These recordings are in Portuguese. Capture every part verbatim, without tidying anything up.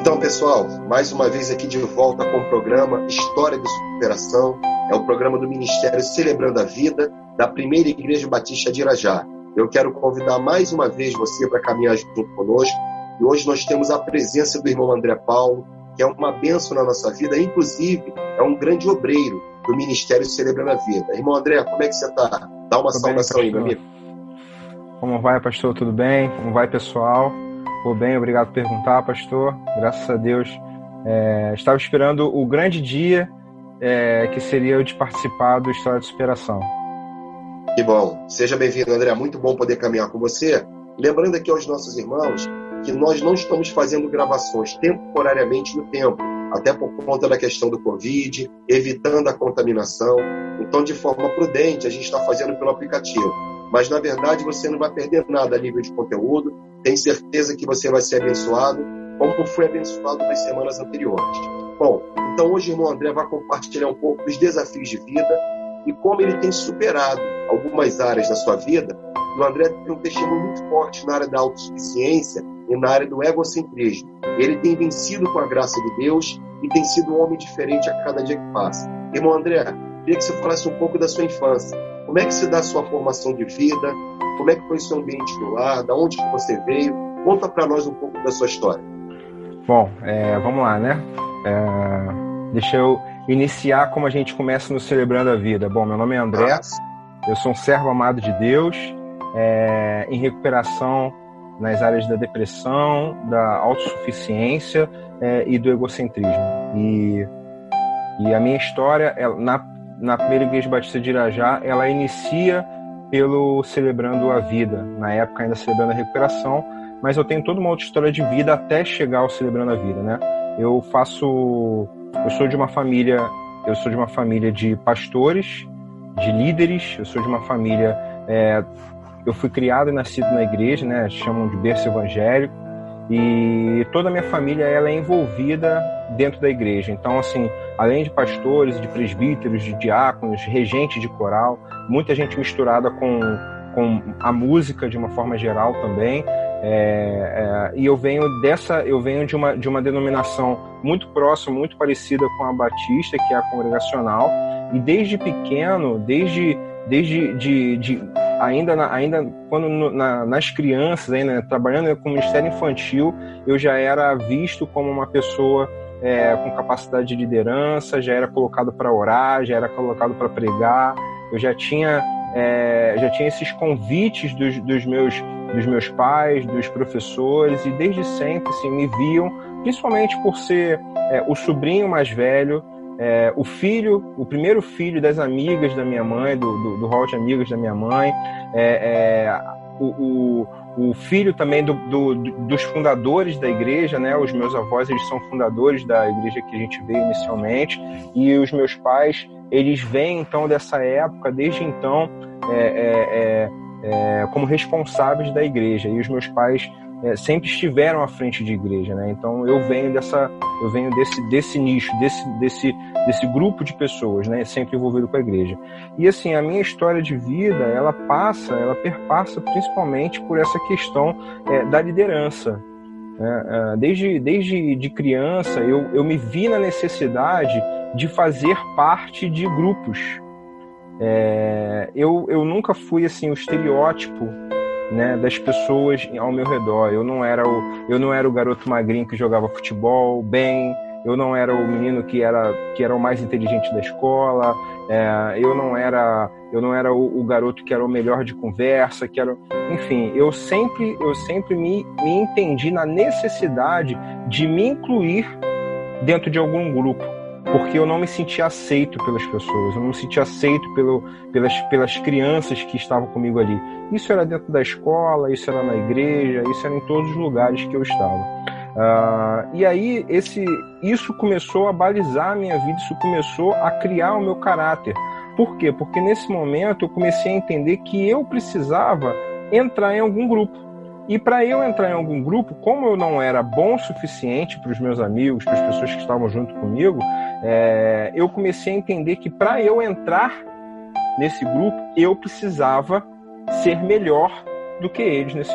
Então, pessoal, mais uma vez aqui de volta com o programa História de Superação. É o programa do Ministério Celebrando a Vida, da Primeira Igreja Batista de Irajá. Eu quero convidar mais uma vez você para caminhar junto conosco. E hoje nós temos a presença do irmão André Paulo, que é uma bênção na nossa vida, inclusive é um grande obreiro do Ministério Celebrando a Vida. Irmão André, como é que você está? Dá uma saudação aí, meu amigo. Como vai, pastor? Tudo bem? Como vai, pessoal? Tudo bem, obrigado por perguntar, pastor. Graças a Deus. É, estava esperando o grande dia é, que seria o de participar do História de Superação. Que bom. Seja bem-vindo, André. Muito bom poder caminhar com você. Lembrando aqui aos nossos irmãos que nós não estamos fazendo gravações temporariamente no tempo, até por conta da questão do Covid, evitando a contaminação. Então, de forma prudente, a gente está fazendo pelo aplicativo. Mas, na verdade, você não vai perder nada a nível de conteúdo. Tenho certeza que você vai ser abençoado, como foi abençoado nas semanas anteriores. Bom, então hoje o irmão André vai compartilhar um pouco dos desafios de vida e como ele tem superado algumas áreas da sua vida. O André tem um testemunho muito forte na área da autossuficiência e na área do egocentrismo. Ele tem vencido com a graça de Deus e tem sido um homem diferente a cada dia que passa. Irmão André, queria que você falasse um pouco da sua infância. Como é que se dá a sua formação de vida? Como é que foi o seu ambiente do lar? Da onde que você veio? Conta para nós um pouco da sua história. Bom, é, vamos lá, né? É, deixa eu iniciar como a gente começa no Celebrando a Vida. Bom, meu nome é André, Nossa. Eu sou um servo amado de Deus, é, em recuperação nas áreas da depressão, da autossuficiência é, e do egocentrismo. E, e a minha história, ela, na, na Primeira Igreja Batista de Irajá, ela inicia pelo Celebrando a Vida, na época ainda Celebrando a Recuperação, mas eu tenho toda uma outra história de vida até chegar ao Celebrando a Vida, né? Eu faço, eu sou de uma família, eu sou de uma família de pastores, de líderes, eu sou de uma família, é, eu fui criado e nascido na igreja, né? Chamam de berço evangélico, e toda a minha família ela é envolvida dentro da igreja. Então, assim, além de pastores, de presbíteros, de diáconos, regente de coral, muita gente misturada com, com a música de uma forma geral também. É, é, e eu venho dessa, eu venho de uma, de uma denominação muito próxima, muito parecida com a Batista, que é a congregacional, e desde pequeno, desde, desde de, de, ainda, na, ainda quando no, na, nas crianças, ainda, trabalhando com o Ministério Infantil, eu já era visto como uma pessoa é, com capacidade de liderança, já era colocado para orar, já era colocado para pregar, eu já tinha, é, já tinha esses convites dos, dos meus dos meus pais, dos professores, e desde sempre assim, me viam, principalmente por ser é, o sobrinho mais velho, é, o filho, o primeiro filho das amigas da minha mãe, do, do, do hall de amigas da minha mãe, é, é, o, o, o filho também do, do, dos fundadores da igreja, né? Os meus avós, eles são fundadores da igreja que a gente veio inicialmente, e os meus pais, eles vêm então dessa época, desde então, é, é, é, É, como responsáveis da igreja, e os meus pais é, sempre estiveram à frente de igreja, né? Então eu venho dessa, eu venho desse, desse nicho, desse, desse, desse grupo de pessoas, né? Sempre envolvido com a igreja. E assim, a minha história de vida, ela passa, ela perpassa principalmente por essa questão é, da liderança. É, desde, desde de criança, eu, eu me vi na necessidade de fazer parte de grupos. É, eu, eu nunca fui assim o estereótipo, né, das pessoas ao meu redor. Eu não era o, eu não era o garoto magrinho que jogava futebol bem, eu não era o menino que era, que era o mais inteligente da escola, é, eu não era, eu não era o, o garoto que era o melhor de conversa, que era, enfim, eu sempre, eu sempre me, me entendi na necessidade de me incluir dentro de algum grupo, porque eu não me sentia aceito pelas pessoas, eu não me sentia aceito pelo, pelas, pelas crianças que estavam comigo ali. Isso era dentro da escola, isso era na igreja, isso era em todos os lugares que eu estava. Uh, e aí esse, isso começou a balizar a minha vida, isso começou a criar o meu caráter. Por quê? Porque nesse momento eu comecei a entender que eu precisava entrar em algum grupo. E para eu entrar em algum grupo, como eu não era bom o suficiente para os meus amigos, para as pessoas que estavam junto comigo, é, eu comecei a entender que para eu entrar nesse grupo, eu precisava ser melhor do que eles nesse grupo.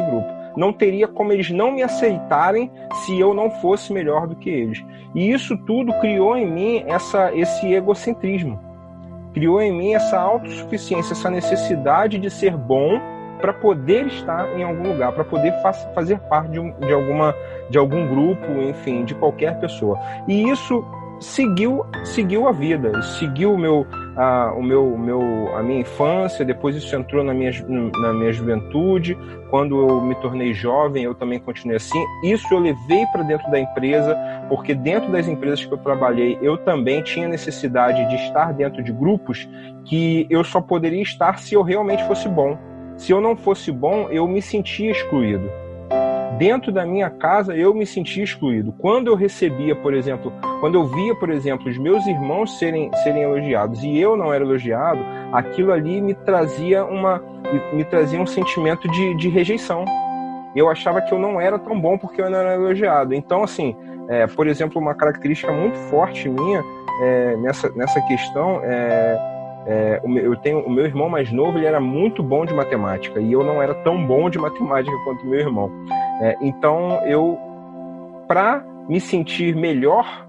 não teria como eles não me aceitarem se eu não fosse melhor do que eles. E isso tudo criou em mim essa, esse egocentrismo. Criou em mim essa autossuficiência, essa necessidade de ser bom para poder estar em algum lugar, para poder fa- fazer parte de, um, de, alguma, de algum grupo, enfim, de qualquer pessoa. E isso seguiu, seguiu a vida, seguiu o meu, a, o meu, meu, a minha infância, depois isso entrou na minha, na minha juventude. Quando eu me tornei jovem, eu também continuei assim. Isso eu levei para dentro da empresa, porque dentro das empresas que eu trabalhei, eu também tinha necessidade de estar dentro de grupos que eu só poderia estar se eu realmente fosse bom. Se eu não fosse bom, eu me sentia excluído. Dentro da minha casa, eu me sentia excluído. Quando eu recebia, por exemplo, quando eu via, por exemplo, os meus irmãos serem, serem elogiados e eu não era elogiado, aquilo ali me trazia, uma, me trazia um sentimento de, de rejeição. Eu achava que eu não era tão bom porque eu não era elogiado. Então, assim, é, por exemplo, uma característica muito forte minha é, nessa, nessa questão é... É, eu tenho, o meu irmão mais novo, ele era muito bom de matemática e eu não era tão bom de matemática quanto o meu irmão. É, então, eu, para me sentir melhor,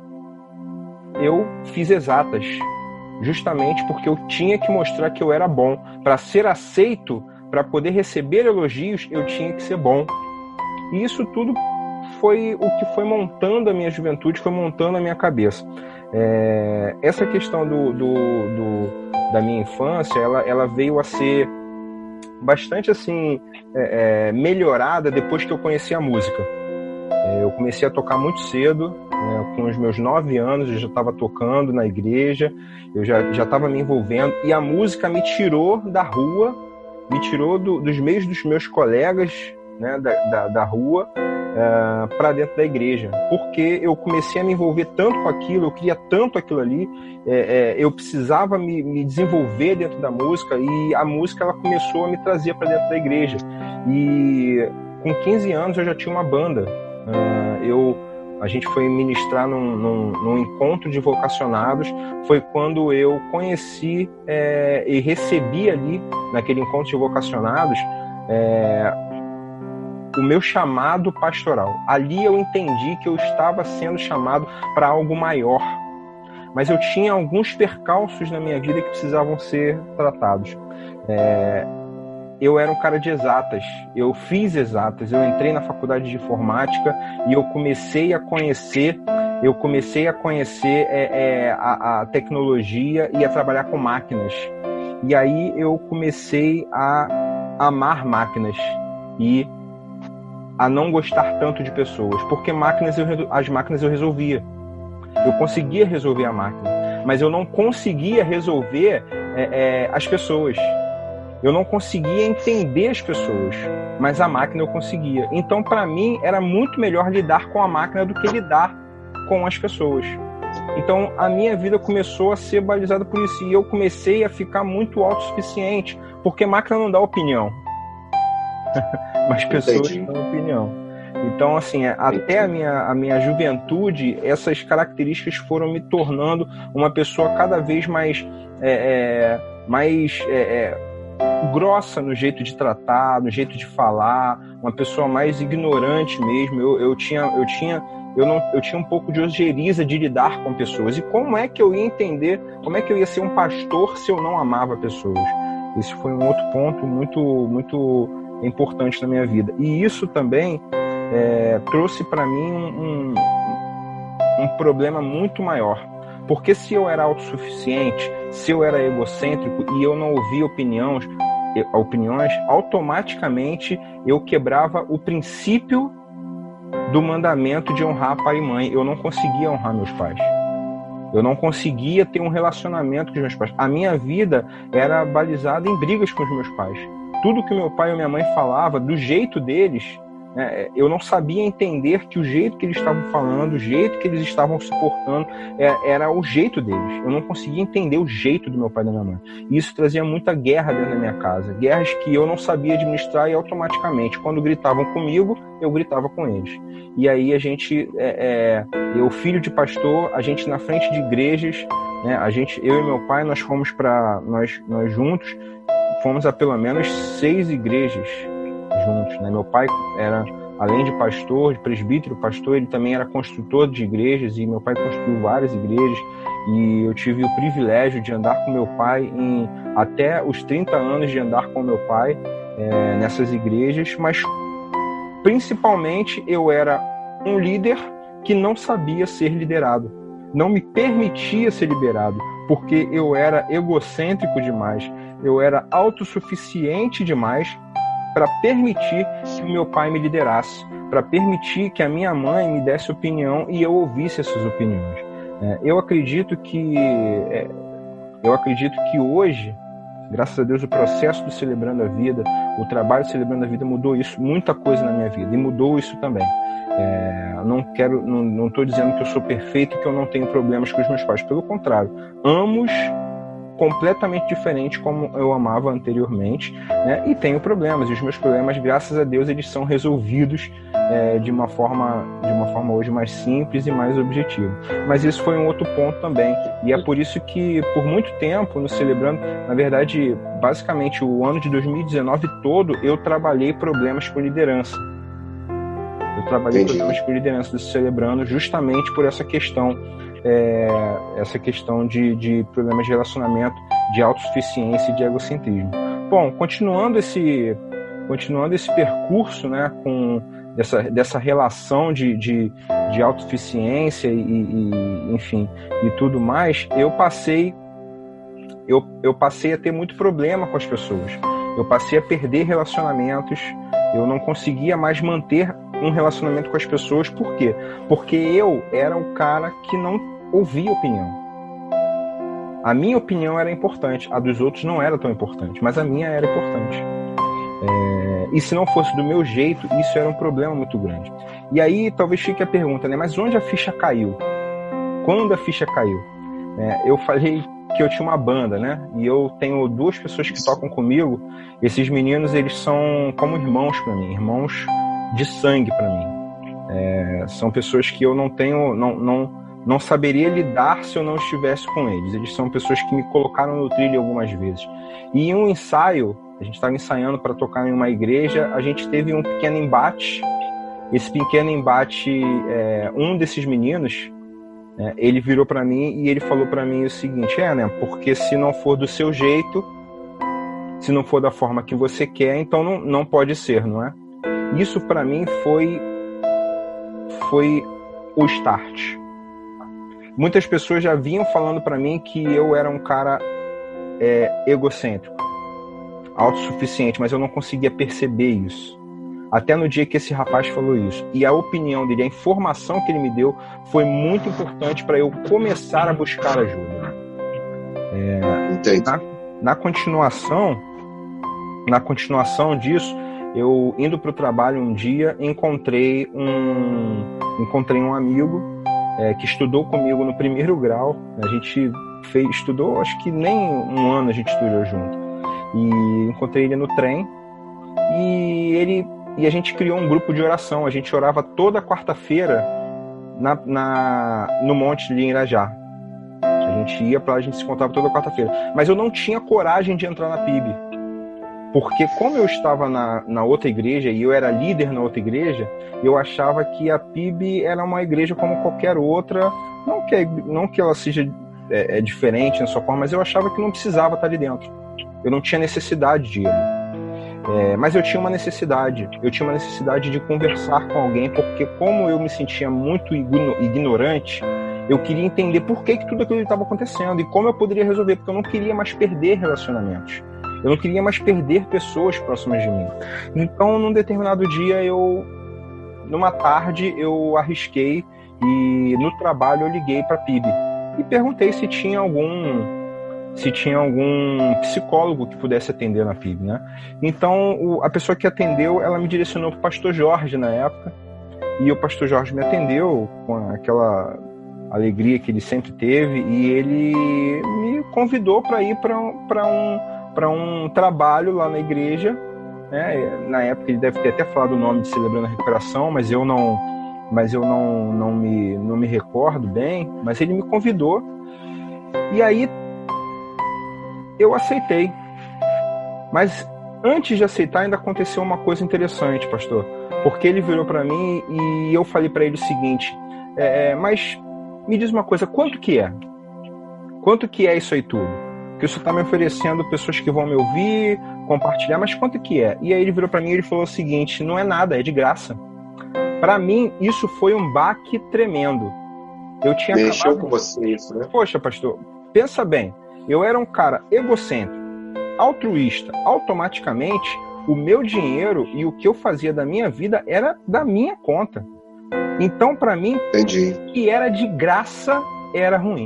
eu fiz exatas, justamente porque eu tinha que mostrar que eu era bom. Para ser aceito, para poder receber elogios, eu tinha que ser bom. E isso tudo foi o que foi montando a minha juventude, foi montando a minha cabeça. É, essa questão do, do, do da minha infância, ela, ela veio a ser bastante assim é, é, melhorada depois que eu conheci a música. É, eu comecei a tocar muito cedo, né, com os meus nove anos eu já estava tocando na igreja, eu já já estava me envolvendo, e a música me tirou da rua, me tirou do, dos meios dos meus colegas, né, da, da, da rua, Uh, para dentro da igreja, porque eu comecei a me envolver tanto com aquilo, eu queria tanto aquilo ali, é, é, eu precisava me, me desenvolver dentro da música, e a música ela começou a me trazer para dentro da igreja. E com quinze anos eu já tinha uma banda. Uh, eu, a gente foi ministrar num, num, num encontro de vocacionados. Foi quando eu conheci é, e recebi ali, naquele encontro de vocacionados, é, o meu chamado pastoral. Ali eu entendi que eu estava sendo chamado para algo maior, mas eu tinha alguns percalços na minha vida que precisavam ser tratados. É, eu era um cara de exatas, eu fiz exatas, eu entrei na faculdade de informática e eu comecei a conhecer, eu comecei a conhecer é, é, a, a tecnologia e a trabalhar com máquinas. E aí eu comecei a amar máquinas e a não gostar tanto de pessoas, porque máquinas eu, as máquinas eu resolvia. Eu conseguia resolver a máquina, mas eu não conseguia resolver é, é, as pessoas. Eu não conseguia entender as pessoas, mas a máquina eu conseguia. Então, para mim, era muito melhor lidar com a máquina do que lidar com as pessoas. Então, a minha vida começou a ser balizada por isso, e eu comecei a ficar muito autossuficiente, porque máquina não dá opinião. Mas pessoas têm opinião. Então, assim, até a minha, a minha juventude, essas características foram me tornando uma pessoa cada vez mais, é, é, mais é, é, grossa no jeito de tratar, no jeito de falar, uma pessoa mais ignorante mesmo. Eu, eu, tinha, eu, tinha, eu, não, eu tinha um pouco de ojeriza de lidar com pessoas. E como é que eu ia entender, como é que eu ia ser um pastor se eu não amava pessoas? Esse foi um outro ponto muito, muito importante na minha vida. E isso também é, trouxe para mim um, um, um problema muito maior. Porque se eu era autossuficiente, se eu era egocêntrico e eu não ouvia opiniões, opiniões, automaticamente eu quebrava o princípio do mandamento de honrar pai e mãe. Eu não conseguia honrar meus pais. Eu não conseguia ter um relacionamento com os meus pais. A minha vida era balizada em brigas com os meus pais. Tudo que meu pai e minha mãe falava, do jeito deles, né, eu não sabia entender que o jeito que eles estavam falando, o jeito que eles estavam se portando, era o jeito deles. Eu não conseguia entender o jeito do meu pai e da minha mãe. E isso trazia muita guerra dentro da minha casa. Guerras que eu não sabia administrar, e automaticamente, quando gritavam comigo, eu gritava com eles. E aí a gente, é, é, eu, filho de pastor, a gente na frente de igrejas, né, a gente, eu e meu pai, nós fomos para, nós, nós juntos, fomos a pelo menos seis igrejas juntos, né? Meu pai era, além de pastor, de presbítero, pastor, ele também era construtor de igrejas, e meu pai construiu várias igrejas, e eu tive o privilégio de andar com meu pai em até os trinta anos de andar com meu pai é, nessas igrejas, mas principalmente eu era um líder que não sabia ser liderado, não me permitia ser liderado, porque eu era egocêntrico demais, eu era autossuficiente demais para permitir que o meu pai me liderasse, para permitir que a minha mãe me desse opinião e eu ouvisse essas opiniões. É, eu acredito que é, eu acredito que hoje, graças a Deus, o processo do Celebrando a Vida, o trabalho do Celebrando a Vida mudou isso, muita coisa na minha vida, e mudou isso também. É, não quero, não, não estou dizendo que eu sou perfeito e que eu não tenho problemas com os meus pais. Pelo contrário, ambos completamente diferentes como eu amava anteriormente, né? E tenho problemas, e os meus problemas, graças a Deus, eles são resolvidos é, de uma forma de uma forma hoje mais simples e mais objetiva. Mas isso foi um outro ponto também, e é por isso que por muito tempo no Celebrando, na verdade, basicamente o ano de dois mil e dezenove todo, eu trabalhei problemas com liderança. Eu trabalhei Entendi. problemas com liderança do Celebrando justamente por essa questão É, essa questão de, de problemas de relacionamento, de autossuficiência e de egocentrismo. Bom, continuando esse, continuando esse percurso, né, com dessa, dessa relação de, de, de autossuficiência e, e, enfim, e tudo mais, eu passei, eu, eu passei a ter muito problema com as pessoas. Eu passei a perder relacionamentos, eu não conseguia mais manter um relacionamento com as pessoas. Por quê? Porque eu era o cara que não ouvia opinião. A minha opinião era importante, a dos outros não era tão importante, mas a minha era importante. É, e se não fosse do meu jeito, isso era um problema muito grande. E aí talvez fique a pergunta, né? Mas onde a ficha caiu? Quando a ficha caiu? É, eu falei que eu tinha uma banda, né? E eu tenho duas pessoas que tocam comigo. Esses meninos, eles são como irmãos para mim, irmãos de sangue para mim. É, são pessoas que eu não tenho, não, não, não saberia lidar se eu não estivesse com eles. Eles são pessoas que me colocaram no trilho algumas vezes. E em um ensaio, a gente estava ensaiando para tocar em uma igreja, a gente teve um pequeno embate. Esse pequeno embate, é, um desses meninos, é, ele virou para mim e ele falou para mim o seguinte: é, né? Porque se não for do seu jeito, se não for da forma que você quer, então não, não pode ser, não é? Isso para mim foi foi o start. Muitas pessoas já vinham falando para mim que eu era um cara é, egocêntrico, autossuficiente, mas eu não conseguia perceber isso. Até no dia que esse rapaz falou isso. E a opinião dele, a informação que ele me deu, foi muito importante para eu começar a buscar ajuda. É, Entendi. Na, na continuação, na continuação disso, eu indo para o trabalho um dia, encontrei um, encontrei um amigo é, que estudou comigo no primeiro grau. A gente fez, estudou, acho que nem um ano a gente estudou junto. E encontrei ele no trem e ele e a gente criou um grupo de oração. A gente orava toda quarta-feira na, na, no Monte de Irajá. A gente ia para lá, a gente se encontrava toda quarta-feira. Mas eu não tinha coragem de entrar na P I B. Porque como eu estava na, na outra igreja e eu era líder na outra igreja, eu achava que a P I B era uma igreja como qualquer outra, não que, não que ela seja é, é diferente na sua forma, mas eu achava que não precisava estar ali dentro. Eu não tinha necessidade de ir. É, mas eu tinha uma necessidade, eu tinha uma necessidade de conversar com alguém, porque como eu me sentia muito ignorante, eu queria entender por que, que tudo aquilo estava acontecendo e como eu poderia resolver, porque eu não queria mais perder relacionamentos. Eu não queria mais perder pessoas próximas de mim. Então, num determinado dia, eu, numa tarde, eu arrisquei e no trabalho eu liguei para a P I B e perguntei se tinha algum, se tinha algum psicólogo que pudesse atender na P I B, né? Então, o, a pessoa que atendeu, ela me direcionou para o pastor Jorge na época, e o pastor Jorge me atendeu com aquela alegria que ele sempre teve, e ele me convidou para ir para um para um trabalho lá na igreja, né? Na época ele deve ter até falado o nome de Celebrando a Recuperação, mas eu não, mas eu não, não, me, não me recordo bem, mas ele me convidou, e aí eu aceitei. Mas antes de aceitar, ainda aconteceu uma coisa interessante, pastor. Porque ele virou para mim e eu falei para ele o seguinte, é, mas me diz uma coisa, quanto que é? Quanto que é isso aí tudo? Porque você está me oferecendo pessoas que vão me ouvir, compartilhar, mas quanto que é? E aí ele virou para mim e ele falou o seguinte, não é nada, é de graça. Para mim, isso foi um baque tremendo. Eu tinha Mexeu acabado... com você isso, né? Poxa, pastor, pensa bem, eu era um cara egocêntrico, altruísta, automaticamente o meu dinheiro e o que eu fazia da minha vida era da minha conta. Então, para mim, Entendi. o que era de graça era ruim.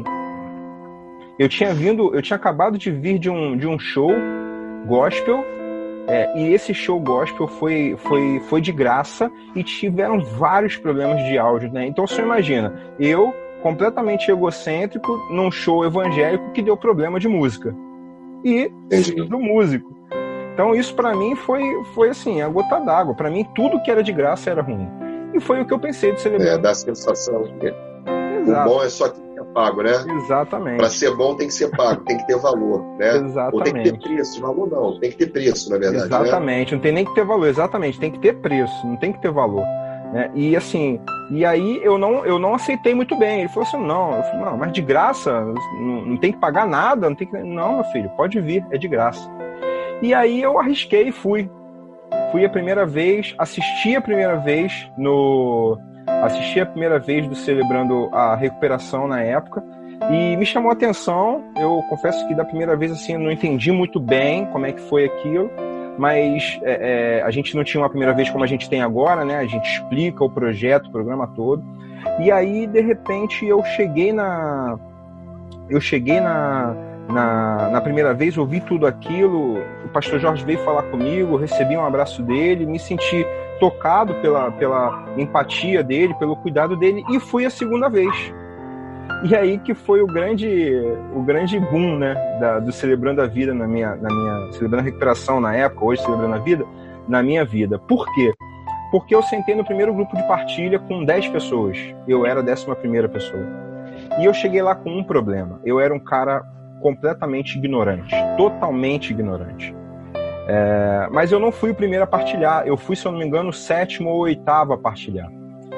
Eu tinha vindo, eu tinha acabado de vir de um, de um show gospel, é, e esse show gospel foi, foi, foi de graça e tiveram vários problemas de áudio, né? Então você imagina, eu completamente egocêntrico num show evangélico que deu problema de música. E sendo músico. Então isso para mim foi, foi assim, a gota d'água. Para mim tudo que era de graça era ruim. E foi o que eu pensei de celebrar. É, dá a sensação que Exato. o bom é só que é pago, né? Exatamente. Para ser bom tem que ser pago, tem que ter valor, né? Exatamente. Ou tem que ter preço, valor não, tem que ter preço, na verdade. Exatamente, né? Não tem nem que ter valor, exatamente, tem que ter preço, não tem que ter valor. Né? E assim, e aí eu não, eu não aceitei muito bem. Ele falou assim, não, eu falei, não, mas de graça, não, não tem que pagar nada, não tem que. Não, meu filho, pode vir, é de graça. E aí eu arrisquei e fui. Fui a primeira vez, assisti a primeira vez no. Assisti a primeira vez do Celebrando a Recuperação na época. E me chamou a atenção. Eu confesso que da primeira vez assim eu não entendi muito bem como é que foi aquilo. Mas é, é, a gente não tinha uma primeira vez como a gente tem agora, né? A gente explica o projeto, o programa todo. E aí, de repente, eu cheguei na... Eu cheguei na, na, na primeira vez, ouvi tudo aquilo, o pastor Jorge veio falar comigo, recebi um abraço dele, me senti tocado pela, pela empatia dele, pelo cuidado dele, e fui a segunda vez. E aí que foi o grande, o grande boom, né, da, do Celebrando a Vida na minha, na minha... Celebrando a Recuperação na época, hoje Celebrando a Vida, na minha vida. Por quê? Porque eu sentei no primeiro grupo de partilha com dez pessoas. Eu era a décima primeira pessoa. E eu cheguei lá com um problema. Eu era um cara completamente ignorante. Totalmente ignorante. É, mas eu não fui o primeiro a partilhar. Eu fui, se eu não me engano, o sétimo ou oitavo a partilhar.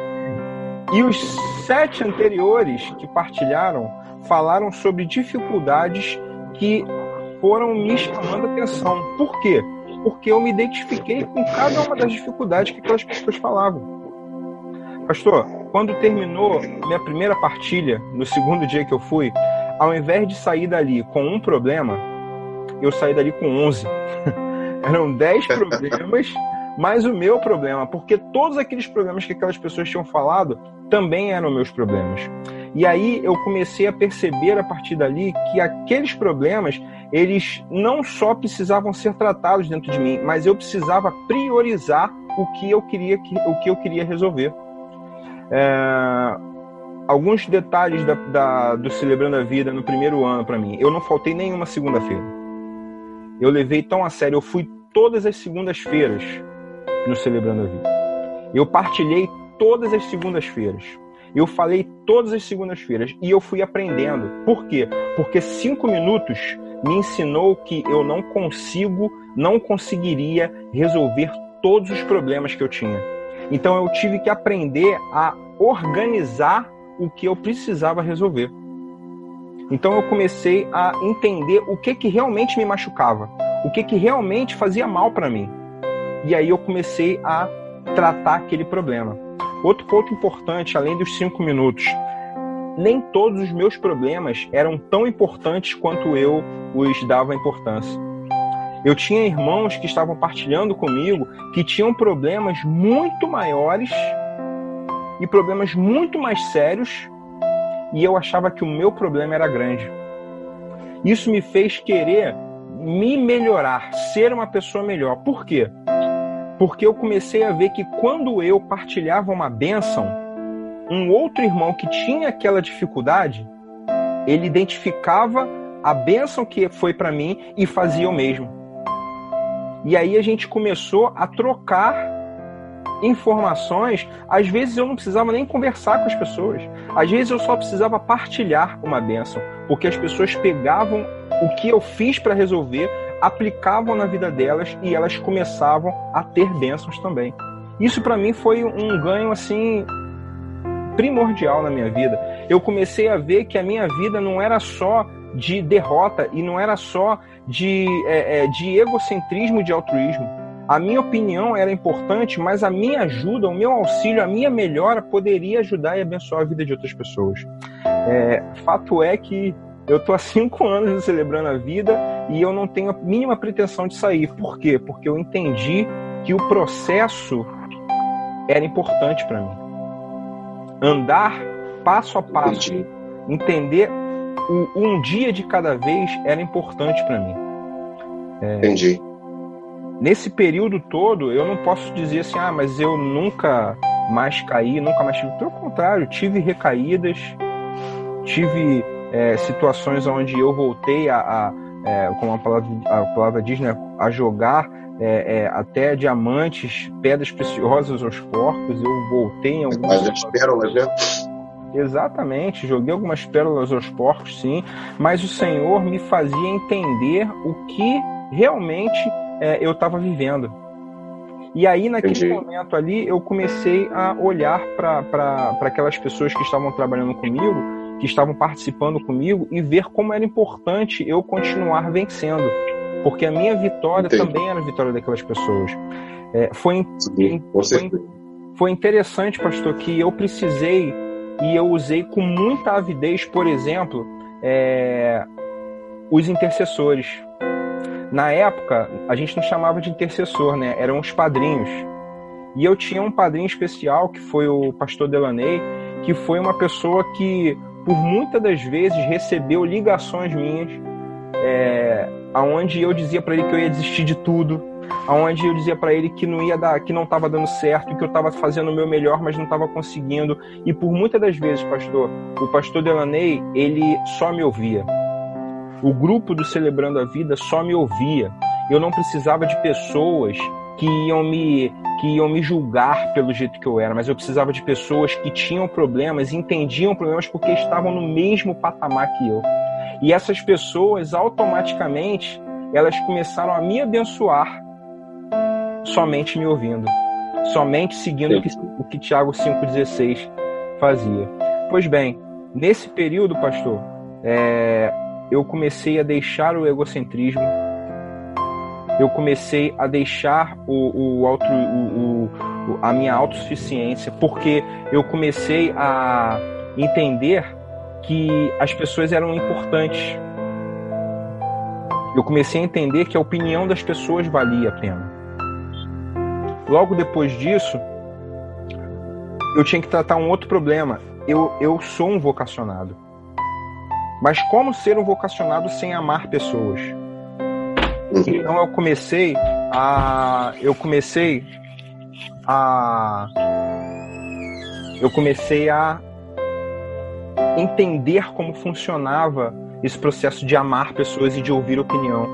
E os sete anteriores que partilharam falaram sobre dificuldades que foram me chamando a atenção. Por quê? Porque eu me identifiquei com cada uma das dificuldades que aquelas pessoas falavam. Pastor, quando terminou minha primeira partilha, no segundo dia que eu fui, ao invés de sair dali com um problema, eu saí dali com onze. Eram dez problemas, mais o meu problema, porque todos aqueles problemas que aquelas pessoas tinham falado também eram meus problemas. E aí eu comecei a perceber a partir dali que aqueles problemas, eles não só precisavam ser tratados dentro de mim, mas eu precisava priorizar o que eu queria, o que eu queria resolver. É... Alguns detalhes da, da, do Celebrando a Vida no primeiro ano para mim. Eu não faltei nenhuma segunda-feira. Eu levei tão a sério, eu fui todas as segundas-feiras no Celebrando a Vida. Eu partilhei todas as segundas-feiras. Eu falei todas as segundas-feiras e eu fui aprendendo. Por quê? Porque cinco minutos me ensinou que eu não consigo, não conseguiria resolver todos os problemas que eu tinha. Então eu tive que aprender a organizar o que eu precisava resolver. Então eu comecei a entender o que que realmente me machucava, o que que realmente fazia mal para mim. E aí eu comecei a tratar aquele problema. Outro ponto importante, além dos cinco minutos, nem todos os meus problemas eram tão importantes quanto eu os dava importância. Eu tinha irmãos que estavam partilhando comigo que tinham problemas muito maiores e problemas muito mais sérios, e eu achava que o meu problema era grande. Isso me fez querer me melhorar, ser uma pessoa melhor. Por quê? Porque eu comecei a ver que quando eu partilhava uma bênção, um outro irmão que tinha aquela dificuldade, ele identificava a bênção que foi para mim e fazia o mesmo. E aí a gente começou a trocar informações. Às vezes eu não precisava nem conversar com as pessoas. Às vezes eu só precisava partilhar uma bênção, porque as pessoas pegavam o que eu fiz para resolver, aplicavam na vida delas e elas começavam a ter bênçãos também. Isso para mim foi um ganho assim primordial na minha vida. Eu comecei a ver que a minha vida não era só de derrota e não era só de, é, é, de egocentrismo e de altruísmo. A minha opinião era importante, mas a minha ajuda, o meu auxílio, a minha melhora poderia ajudar e abençoar a vida de outras pessoas. É, fato é que eu estou há cinco anos celebrando a vida e eu não tenho a mínima pretensão de sair. Por quê? Porque eu entendi que o processo era importante para mim. Andar passo a passo, entendi. Entender o, um dia de cada vez era importante para mim. É, entendi. Nesse período todo, eu não posso dizer assim, ah, mas eu nunca mais caí, nunca mais tive. Pelo contrário, tive recaídas, tive é, situações onde eu voltei a, a é, como a palavra, a palavra diz, né, a jogar é, é, até diamantes, pedras preciosas aos porcos. Eu voltei em algumas... As pérolas, né? Exatamente, joguei algumas pérolas aos porcos, sim, mas o Senhor me fazia entender o que realmente é, eu estava vivendo. E aí, naquele Entendi. momento ali, eu comecei a olhar para aquelas pessoas que estavam trabalhando comigo, que estavam participando comigo, e ver como era importante eu continuar vencendo. Porque a minha vitória Entendi. também era a vitória daquelas pessoas. É, foi, Sim, foi, foi interessante, pastor, que eu precisei, e eu usei com muita avidez, por exemplo, é, os intercessores. Na época, a gente não chamava de intercessor, né? Eram os padrinhos. E eu tinha um padrinho especial, que foi o pastor Delaney, que foi uma pessoa que, por muitas das vezes, recebeu ligações minhas, é, onde eu dizia para ele que eu ia desistir de tudo, onde eu dizia para ele que não ia dar, que não estava dando certo, que eu estava fazendo o meu melhor, mas não estava conseguindo. E por muitas das vezes, pastor, o pastor Delaney, ele só me ouvia. O grupo do Celebrando a Vida só me ouvia. Eu não precisava de pessoas que iam me, que iam me julgar pelo jeito que eu era, mas eu precisava de pessoas que tinham problemas, entendiam problemas porque estavam no mesmo patamar que eu. E essas pessoas, automaticamente, elas começaram a me abençoar somente me ouvindo, somente seguindo o que, o que Tiago cinco dezesseis fazia. Pois bem, nesse período, pastor, é, eu comecei a deixar o egocentrismo, eu comecei a deixar o, o auto, o, o, a minha autossuficiência, porque eu comecei a entender que as pessoas eram importantes. Eu comecei a entender que a opinião das pessoas valia a pena. Logo depois disso, eu tinha que tratar um outro problema. Eu, eu sou um vocacionado. Mas como ser um vocacionado sem amar pessoas? Então eu comecei a... Eu comecei a... Eu comecei a entender como funcionava esse processo de amar pessoas e de ouvir opinião.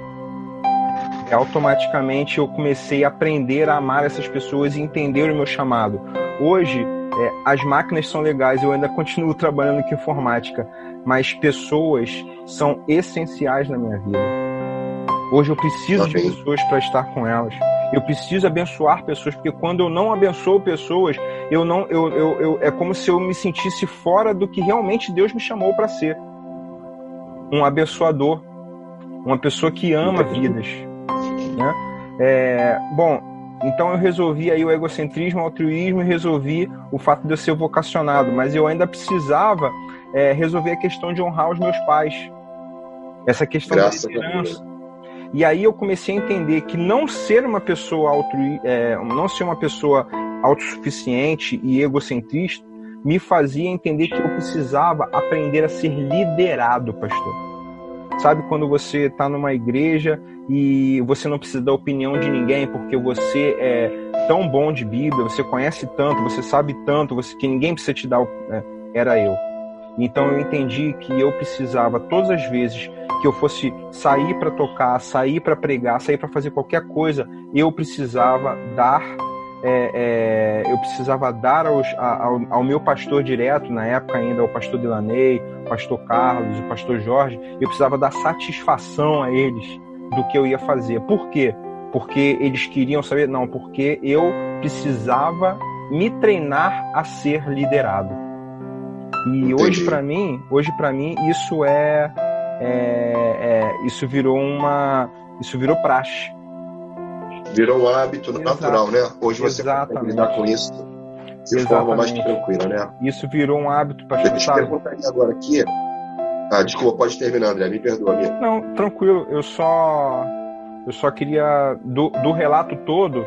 E automaticamente eu comecei a aprender a amar essas pessoas e entender o meu chamado. Hoje, é, as máquinas são legais, eu ainda continuo trabalhando com informática, mas pessoas são essenciais na minha vida. Hoje eu preciso okay. de pessoas para estar com elas. Eu preciso abençoar pessoas, porque quando eu não abençoo pessoas, eu não, eu, eu, eu, é como se eu me sentisse fora do que realmente Deus me chamou para ser. Um abençoador, uma pessoa que ama vidas. Né? É, bom, então eu resolvi aí o egocentrismo, o altruísmo e resolvi o fato de eu ser vocacionado, mas eu ainda precisava é, resolver a questão de honrar os meus pais. Essa questão Graças da liderança. E aí eu comecei a entender que não ser uma pessoa altru... é, não ser uma pessoa autossuficiente e egocentrista me fazia entender que eu precisava aprender a ser liderado, pastor. Sabe quando você está numa igreja e você não precisa da opinião de ninguém porque você é tão bom de Bíblia, você conhece tanto, você sabe tanto, você, que ninguém precisa te dar... É, era eu. Então eu entendi que eu precisava, todas as vezes que eu fosse sair para tocar, sair para pregar, sair para fazer qualquer coisa, eu precisava dar, é, é, eu precisava dar aos, ao, ao meu pastor direto, na época ainda o pastor Delaney, o pastor Carlos, o pastor Jorge, eu precisava dar satisfação a eles do que eu ia fazer. Por quê? Porque eles queriam saber? Não, porque eu precisava me treinar a ser liderado. E Entendi. hoje para mim, hoje para mim isso é, é, é isso virou uma, isso virou praxe. Virou um hábito Exato. natural, né? Hoje você Exatamente. consegue lidar com isso de Exatamente. forma mais tranquila, né? Isso virou um hábito, pastor. Deixa eu te perguntar agora aqui. Ah, desculpa, pode terminar, André. Me perdoa, amigo. Não, tranquilo. Eu só, eu só queria do, do relato todo.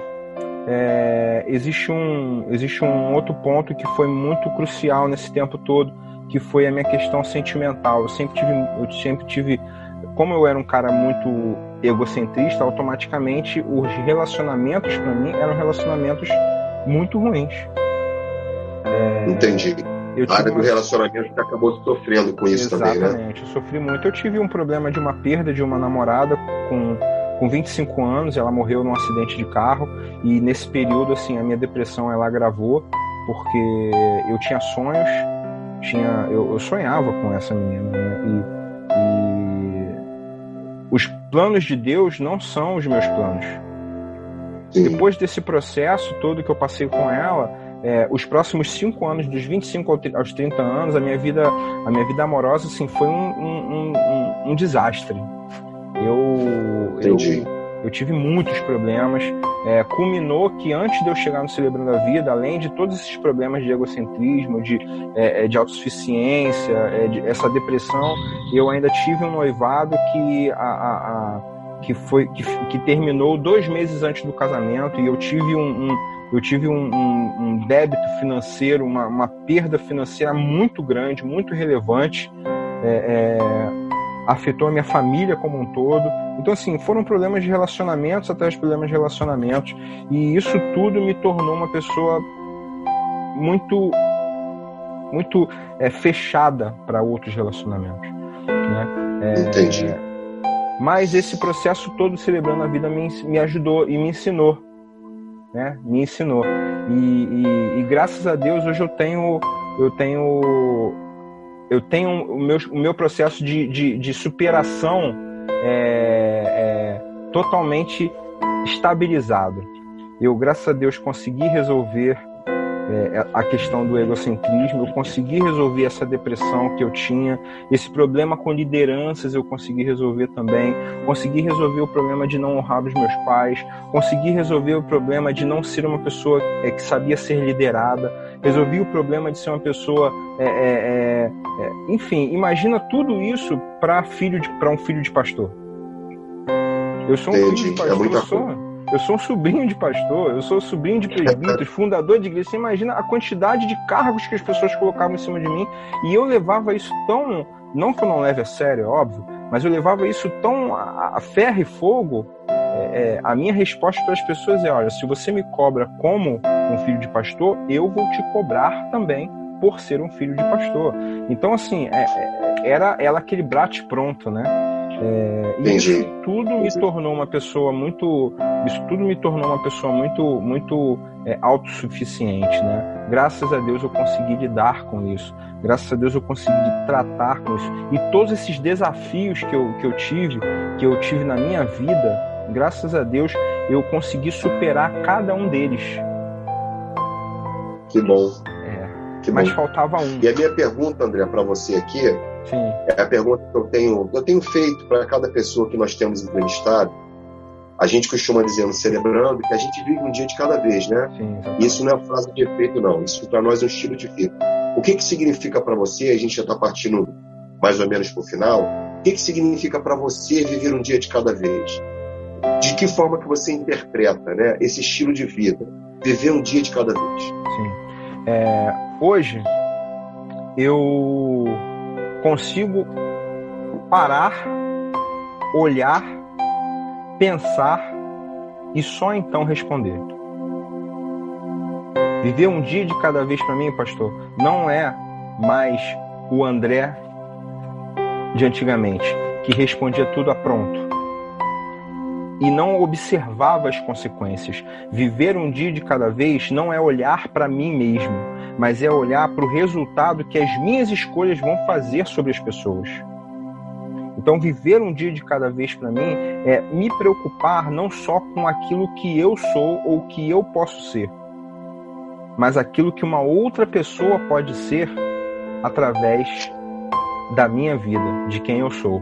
É, existe um, existe um outro ponto que foi muito crucial nesse tempo todo, que foi a minha questão sentimental. Eu sempre tive, eu sempre tive, como eu era um cara muito egocentrista, automaticamente os relacionamentos para mim eram relacionamentos muito ruins. É, Entendi. Eu a área uma... do relacionamento que acabou sofrendo com isso. Exatamente, também, né? Exatamente, eu sofri muito. Eu tive um problema de uma perda de uma namorada com, com vinte e cinco anos, ela morreu num acidente de carro, e nesse período, assim, a minha depressão, ela agravou, porque eu tinha sonhos, tinha, eu, eu sonhava com essa menina, né? E, e os planos de Deus não são os meus planos. Sim. Depois desse processo todo que eu passei com ela, É, os próximos cinco anos, dos vinte e cinco aos trinta anos, a minha vida, a minha vida amorosa, assim, foi um, um, um, um desastre. Eu, eu, eu tive muitos problemas. É, culminou que antes de eu chegar no Celebrando a Vida, além de todos esses problemas de egocentrismo, de, é, de autossuficiência, é, de, essa depressão, eu ainda tive um noivado que, a, a, a, que, foi, que, que terminou dois meses antes do casamento, e eu tive um... um Eu tive um, um, um débito financeiro, uma, uma perda financeira muito grande, muito relevante, é, é, afetou a minha família como um todo. Então, assim, foram problemas de relacionamentos até os problemas de relacionamentos, e isso tudo me tornou uma pessoa muito, muito é, fechada para outros relacionamentos, né? É, Entendi. Mas esse processo todo Celebrando a Vida me, me ajudou e me ensinou. Né, me ensinou e, e, e graças a Deus hoje eu tenho eu tenho eu tenho o meu, o meu processo de, de, de superação é, é, totalmente estabilizado. Eu, graças a Deus, consegui resolver é, a questão do egocentrismo, eu consegui resolver essa depressão que eu tinha, esse problema com lideranças eu consegui resolver também, consegui resolver o problema de não honrar os meus pais, consegui resolver o problema de não ser uma pessoa é, que sabia ser liderada, resolvi o problema de ser uma pessoa, é, é, é, enfim, imagina tudo isso para filho de, para um filho de pastor. Eu sou um Entendi. filho de pastor, é muita eu sou... Eu sou um sobrinho de pastor, eu sou sobrinho de presbítero, fundador de igreja. Você imagina a quantidade de cargos que as pessoas colocavam em cima de mim, e eu levava isso tão... Não que eu não leve a sério, é óbvio, mas eu levava isso tão a, a ferro e fogo. É, é, a minha resposta para as pessoas é: olha, se você me cobra como um filho de pastor, eu vou te cobrar também por ser um filho de pastor. Então, assim, é, é, era ela aquele brate pronto, né? É, e isso tudo me tornou uma pessoa muito, isso tudo me tornou uma pessoa muito, muito é, autossuficiente, né? Graças a Deus eu consegui lidar com isso. Graças a Deus eu consegui tratar com isso. E todos esses desafios que eu, que eu tive, que eu tive na minha vida, graças a Deus eu consegui superar cada um deles. Que bom. É, que mas bom. faltava um. E a minha pergunta, André, para você aqui, Sim. é a pergunta que eu tenho, eu tenho feito para cada pessoa que nós temos entrevistado. A gente costuma dizer no Celebrando que a gente vive um dia de cada vez, né? Sim, isso não é frase de efeito, não. Isso para nós é um estilo de vida. O que que significa para você, a gente já está partindo mais ou menos para o final, o que que significa para você viver um dia de cada vez? De que forma que você interpreta, né, esse estilo de vida? Viver um dia de cada vez. Sim. É, hoje, eu consigo parar, olhar, pensar e só então responder. Viver um dia de cada vez para mim, pastor, não é mais o André de antigamente, que respondia tudo a pronto e não observava as consequências. Viver um dia de cada vez não é olhar para mim mesmo, mas é olhar para o resultado que as minhas escolhas vão fazer sobre as pessoas. Então, viver um dia de cada vez para mim é me preocupar não só com aquilo que eu sou ou que eu posso ser, mas aquilo que uma outra pessoa pode ser através da minha vida, de quem eu sou.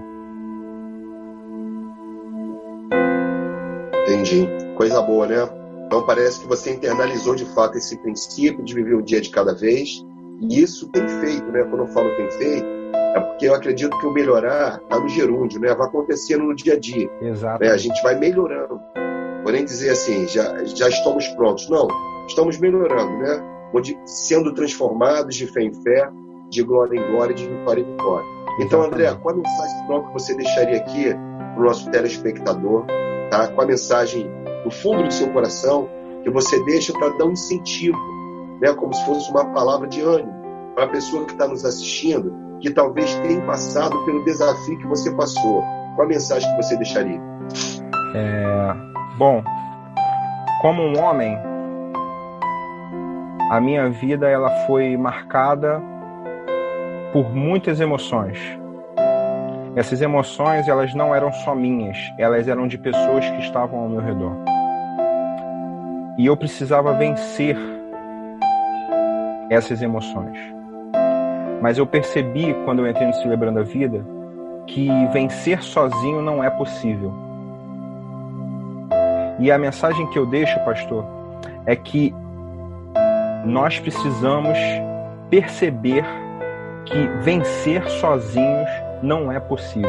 Entendi. Coisa boa, né? Então parece que você internalizou de fato esse princípio de viver um dia de cada vez. E isso tem feito, né? Quando eu falo tem feito, é porque eu acredito que o melhorar está no gerúndio, né? Vai acontecendo no dia a dia. Exato. Né? A gente vai melhorando. Porém dizer assim, já, já estamos prontos. Não, estamos melhorando, né? Onde, sendo transformados de fé em fé, de glória em glória, de vitória em vitória. Então, André, qual a mensagem final que você deixaria aqui para o nosso telespectador, tá? Qual a mensagem do fundo do seu coração que você deixa para dar um incentivo, né? Como se fosse uma palavra de ânimo para a pessoa que está nos assistindo, que talvez tenha passado pelo desafio que você passou. Qual a mensagem que você deixaria? É, bom, como um homem, a minha vida ela foi marcada por muitas emoções. Essas emoções, elas não eram só minhas, elas eram de pessoas que estavam ao meu redor. E eu precisava vencer essas emoções. Mas eu percebi, quando eu entrei no Celebrando a Vida, que vencer sozinho não é possível. E a mensagem que eu deixo, pastor, é que nós precisamos perceber que vencer sozinhos não é possível.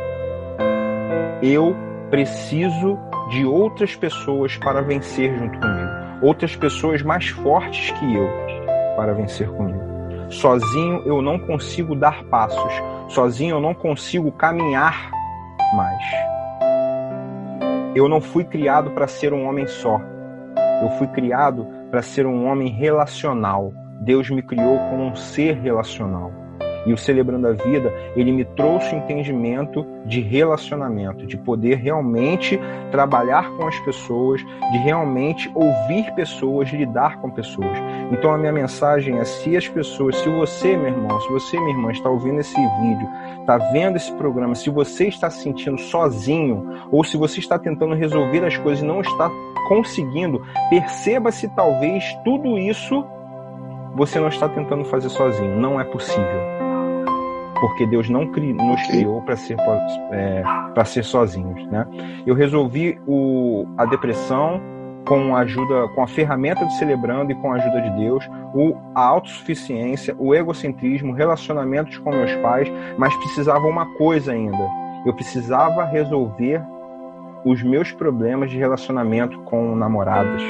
Eu preciso de outras pessoas para vencer junto comigo. Outras pessoas mais fortes que eu para vencer comigo. Sozinho eu não consigo dar passos. Sozinho eu não consigo caminhar mais. Eu não fui criado para ser um homem só. Eu fui criado para ser um homem relacional. Deus me criou como um ser relacional. E o Celebrando a Vida, ele me trouxe o entendimento de relacionamento, de poder realmente trabalhar com as pessoas, de realmente ouvir pessoas, lidar com pessoas. Então a minha mensagem é, se as pessoas, se você, meu irmão, se você, minha irmã, está ouvindo esse vídeo, está vendo esse programa, se você está se sentindo sozinho, ou se você está tentando resolver as coisas e não está conseguindo, perceba se talvez tudo isso você não está tentando fazer sozinho. Não é possível. Porque Deus não cri, nos criou para ser, é, para ser sozinhos, né? Eu resolvi o, a depressão com a ajuda, com a ferramenta de Celebrando e com a ajuda de Deus, o, a autossuficiência, o egocentrismo, relacionamentos com meus pais, mas precisava uma coisa ainda. Eu precisava resolver os meus problemas de relacionamento com namoradas.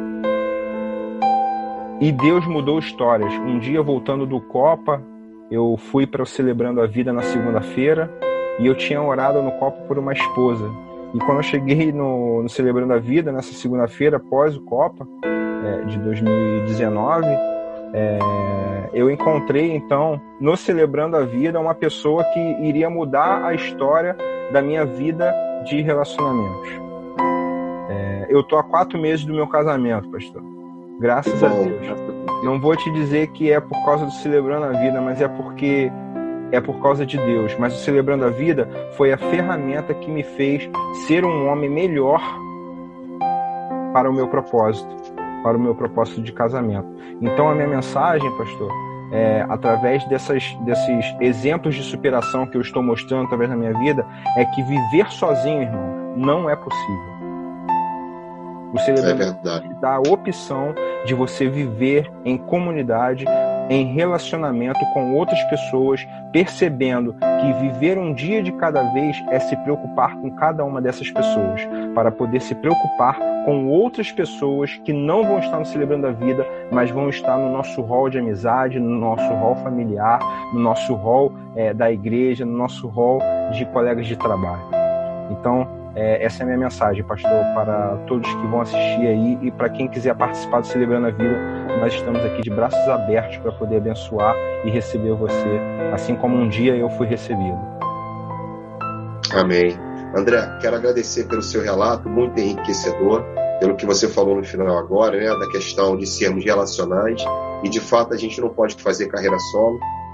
E Deus mudou histórias. Um dia, voltando do Copa, eu fui para o Celebrando a Vida na segunda-feira e eu tinha orado no Copa por uma esposa. E quando eu cheguei no, no Celebrando a Vida, nessa segunda-feira, após o Copa é, de dois mil e dezenove, é, eu encontrei, então, no Celebrando a Vida, uma pessoa que iria mudar a história da minha vida de relacionamentos. É, eu estou há quatro meses do meu casamento, pastor. Graças a Deus. Não vou te dizer que é por causa do Celebrando a Vida, mas é porque é por causa de Deus. Mas o Celebrando a Vida foi a ferramenta que me fez ser um homem melhor para o meu propósito, para o meu propósito de casamento. Então a minha mensagem, pastor, é, através dessas, desses exemplos de superação que eu estou mostrando através da minha vida, é que viver sozinho, irmão, não é possível. O Celebrando é dá a opção de você viver em comunidade, em relacionamento com outras pessoas, percebendo que viver um dia de cada vez é se preocupar com cada uma dessas pessoas, para poder se preocupar com outras pessoas que não vão estar no Celebrando a Vida, mas vão estar no nosso hall de amizade, no nosso hall familiar, no nosso hall é, da igreja, no nosso hall de colegas de trabalho. Então, É, essa é a minha mensagem, pastor, para todos que vão assistir aí e para quem quiser participar do Celebrando a Vida. Nós estamos aqui de braços abertos para poder abençoar e receber você, assim como um dia eu fui recebido. Amém. André, quero agradecer pelo seu relato, muito enriquecedor, pelo que você falou no final agora, né, da questão de sermos relacionais, e de fato a gente não pode fazer carreira solo,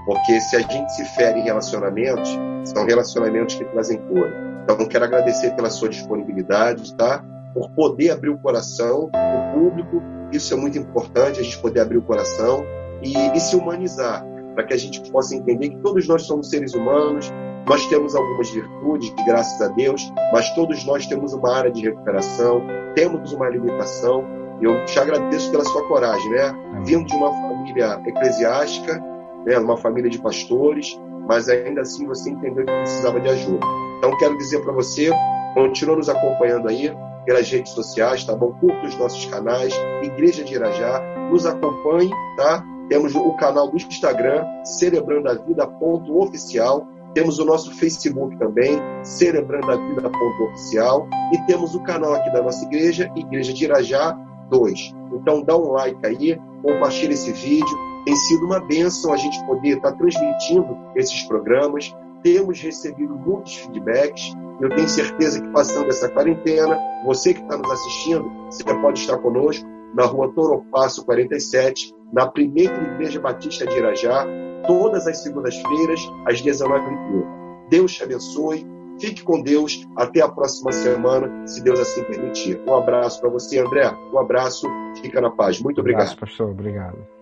Porque se a gente se fere em relacionamentos, são relacionamentos que trazem cura. Então, eu quero agradecer pela sua disponibilidade, tá? Por poder abrir o coração, o público, isso é muito importante, a gente poder abrir o coração e, e se humanizar, para que a gente possa entender que todos nós somos seres humanos, nós temos algumas virtudes, graças a Deus, mas todos nós temos uma área de recuperação, temos uma limitação. Eu te agradeço pela sua coragem, né? Vindo de uma família eclesiástica, né? Uma família de pastores, mas ainda assim você entendeu que precisava de ajuda. Então, quero dizer para você, continua nos acompanhando aí pelas redes sociais, tá bom? Curta os nossos canais, Igreja de Irajá, nos acompanhe, tá? Temos o canal do Instagram, celebrando a vida ponto oficial. Temos o nosso Facebook também, celebrando a vida ponto oficial. E temos o canal aqui da nossa igreja, Igreja de Irajá dois. Então, dá um like aí, compartilha esse vídeo. Tem sido uma bênção a gente poder estar transmitindo esses programas. Temos recebido muitos feedbacks. Eu tenho certeza que, passando essa quarentena, você que está nos assistindo, você pode estar conosco na rua Toropasso quarenta e sete, na primeira Igreja Batista de Irajá, todas as segundas-feiras, às dezenove e trinta. Deus te abençoe, fique com Deus, até a próxima semana, se Deus assim permitir. Um abraço para você, André, um abraço, fica na paz. Muito obrigado. Um abraço, pastor, obrigado.